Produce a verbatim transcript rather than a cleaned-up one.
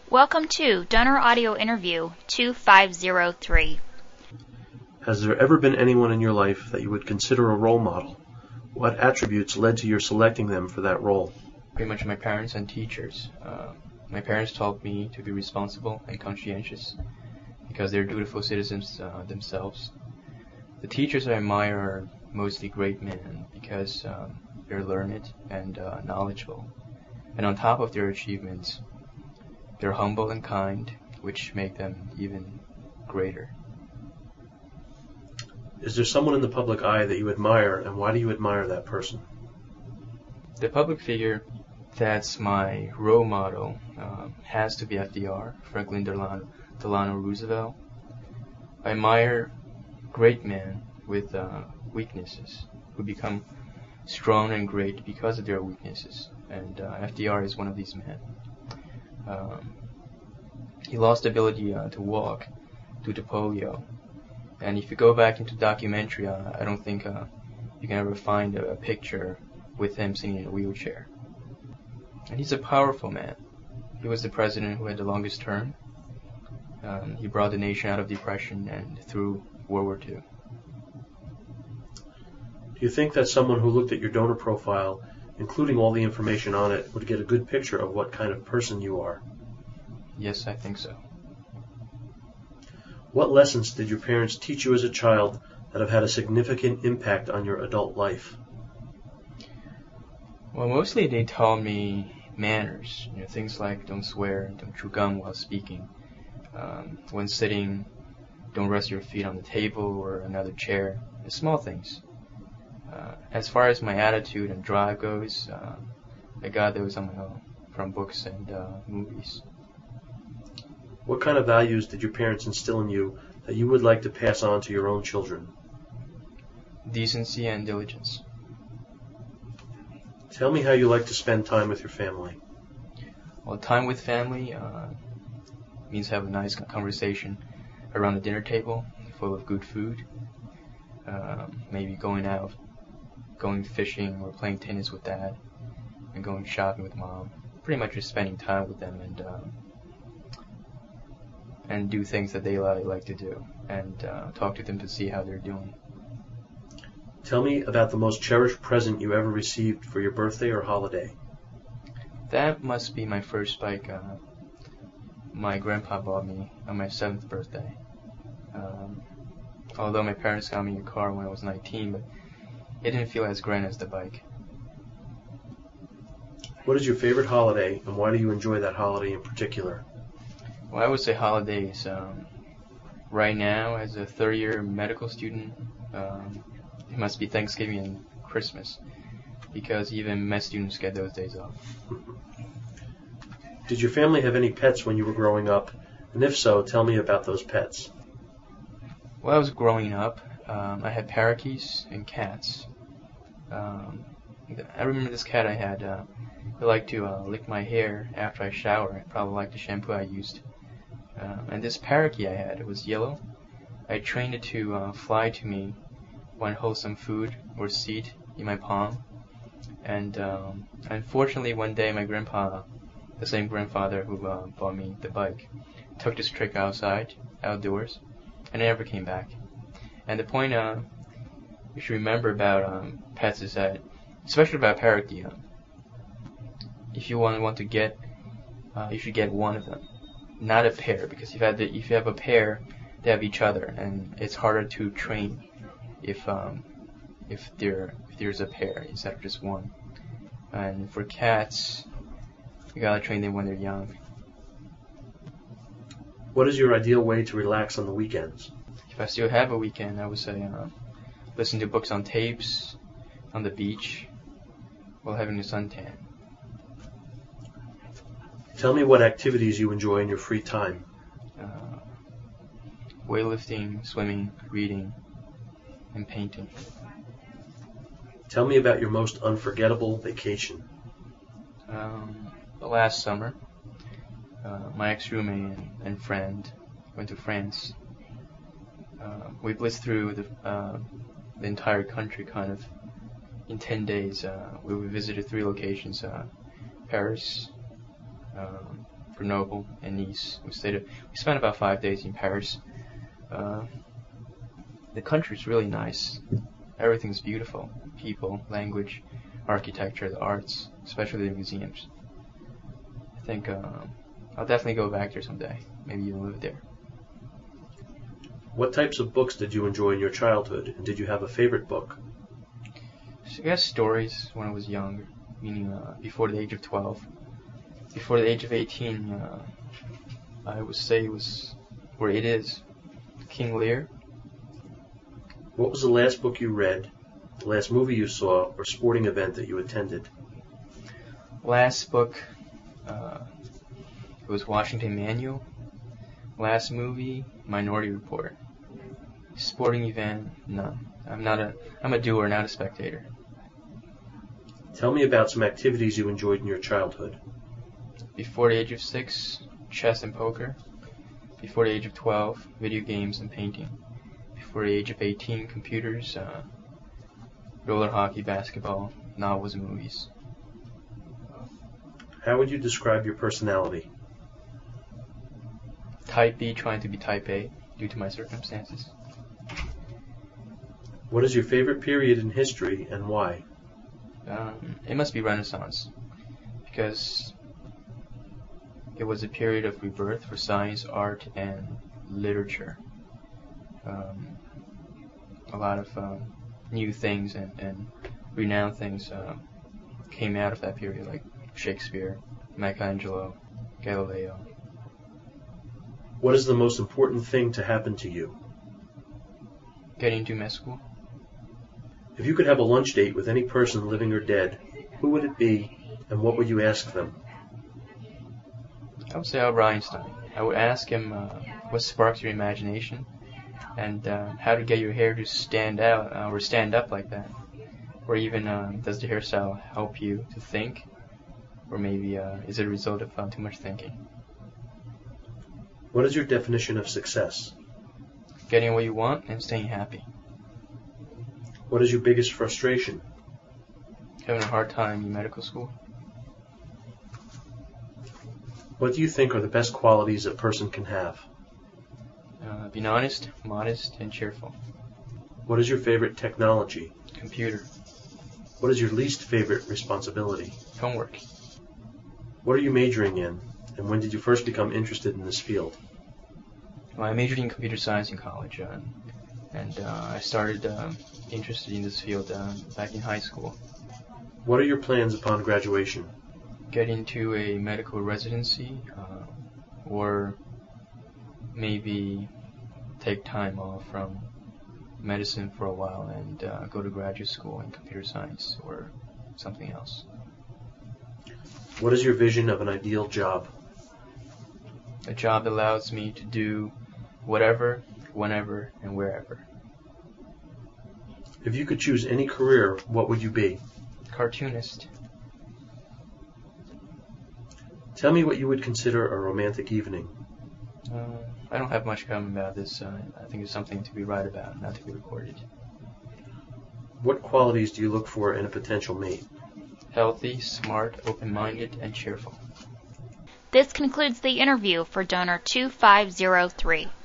Welcome to Donor Audio Interview two five zero three. Has there ever been anyone in your life that you would consider a role model? What attributes led to your selecting them for that role? Pretty much my parents and teachers. Uh, my parents taught me to be responsible and conscientious because they're dutiful citizens uh, themselves. The teachers I admire are mostly great men because um, they're learned and uh, knowledgeable. And on top of their achievements, they're humble and kind, which make them even greater. Is there someone in the public eye that you admire, and why do you admire that person? The public figure that's my role model uh, has to be F D R, Franklin Delano, Delano Roosevelt. I admire great men with uh, weaknesses who become strong and great because of their weaknesses, and uh, F D R is one of these men. Um, he lost the ability uh, to walk due to polio, and if you go back into the documentary, uh, I don't think uh, you can ever find a, a picture with him sitting in a wheelchair. And he's a powerful man. He was the president who had the longest term. Um, he brought the nation out of depression and through World War Two. Do you think that someone who looked at your donor profile, including all the information on it, would get a good picture of what kind of person you are? Yes, I think so. What lessons did your parents teach you as a child that have had a significant impact on your adult life? Well, mostly they taught me manners, you know, things like don't swear, don't chew gum while speaking. Um, when sitting, don't rest your feet on the table or another chair. The small things. Uh, as far as my attitude and drive goes, uh, I got those on my own from books and uh, movies. What kind of values did your parents instill in you that you would like to pass on to your own children? Decency and diligence. Tell me how you like to spend time with your family. Well, time with family uh, means have a nice conversation around the dinner table full of good food. Uh, maybe going out, going fishing or playing tennis with dad, and going shopping with mom. Pretty much just spending time with them and uh, and do things that they like, like to do, and uh, talk to them to see how they're doing. Tell me about the most cherished present you ever received for your birthday or holiday. That must be my first bike uh, my grandpa bought me on my seventh birthday. Um, although my parents got me a car when I was nineteen, but it didn't feel as grand as the bike. What is your favorite holiday, and why do you enjoy that holiday in particular? Well, I would say holidays. Um, right now, as a third-year medical student, um, it must be Thanksgiving and Christmas, because even med students get those days off. Did your family have any pets when you were growing up? And if so, tell me about those pets. When I was growing up, um, I had parakeets and cats. Um, I remember this cat I had. Uh, it liked to uh, lick my hair after I shower. I probably liked the shampoo I used. Um, and this parakeet I had, it was yellow. I trained it to uh, fly to me when I hold some food or seed in my palm. And um, unfortunately, one day my grandpa, the same grandfather who uh, bought me the bike, took this trick outside, outdoors, and it never came back. And the point uh, you should remember about um, pets is that, especially about parakeet, uh, if you want want to get, uh, you should get one of them, not a pair, because if you have the, if you have a pair, they have each other, and it's harder to train if um, if there if there's a pair instead of just one. And for cats, you gotta train them when they're young. What is your ideal way to relax on the weekends? If I still have a weekend, I would say uh, listen to books on tapes, on the beach, while having a suntan. Tell me what activities you enjoy in your free time. Uh, weightlifting, swimming, reading, and painting. Tell me about your most unforgettable vacation. Um, the last summer, uh, my ex-roommate and, and friend went to France. Uh, we blitzed through the, uh, the entire country kind of in ten days. Uh, we visited three locations, uh, Paris, um, Grenoble, and Nice. We stayed. We spent about five days in Paris. Uh, the country's really nice. Everything's beautiful. People, language, architecture, the arts, especially the museums. I think um, I'll definitely go back there someday. Maybe even live there. What types of books did you enjoy in your childhood, and did you have a favorite book? I guess stories when I was young, meaning uh, before the age of twelve. Before the age of eighteen, uh, I would say it was, where it is, King Lear. What was the last book you read, the last movie you saw, or sporting event that you attended? Last book, uh, it was Washington Manual. Last movie, Minority Report. Sporting event, none. I'm not a, I'm a doer, not a spectator. Tell me about some activities you enjoyed in your childhood. Before the age of six, chess and poker. Before the age of twelve, video games and painting. Before the age of eighteen, computers, uh, roller hockey, basketball, novels and movies. How would you describe your personality? Type B, trying to be type A, due to my circumstances. What is your favorite period in history and why? Um, it must be Renaissance, because it was a period of rebirth for science, art, and literature. Um, a lot of um, new things and, and renowned things uh, came out of that period, like Shakespeare, Michelangelo, Galileo. What is the most important thing to happen to you? Getting into med school. If you could have a lunch date with any person, living or dead, who would it be, and what would you ask them? I would say Albert Einstein. I would ask him uh, what sparks your imagination, and uh, how to get your hair to stand out uh, or stand up like that, or even uh, does the hairstyle help you to think, or maybe uh, is it a result of uh, too much thinking? What is your definition of success? Getting what you want and staying happy. What is your biggest frustration? Having a hard time in medical school. What do you think are the best qualities a person can have? Uh, being honest, modest, and cheerful. What is your favorite technology? Computer. What is your least favorite responsibility? Homework. What are you majoring in, and when did you first become interested in this field? Well, I majored in computer science in college, uh, and uh, I started uh, interested in this field uh, back in high school. What are your plans upon graduation? Get into a medical residency, uh, or maybe take time off from medicine for a while and uh, go to graduate school in computer science or something else. What is your vision of an ideal job? A job that allows me to do whatever, whenever, and wherever. If you could choose any career, what would you be? Cartoonist. Tell me what you would consider a romantic evening. Uh, I don't have much comment about this. Uh, I think it's something to be right about, not to be recorded. What qualities do you look for in a potential mate? Healthy, smart, open-minded, and cheerful. This concludes the interview for donor two five zero three.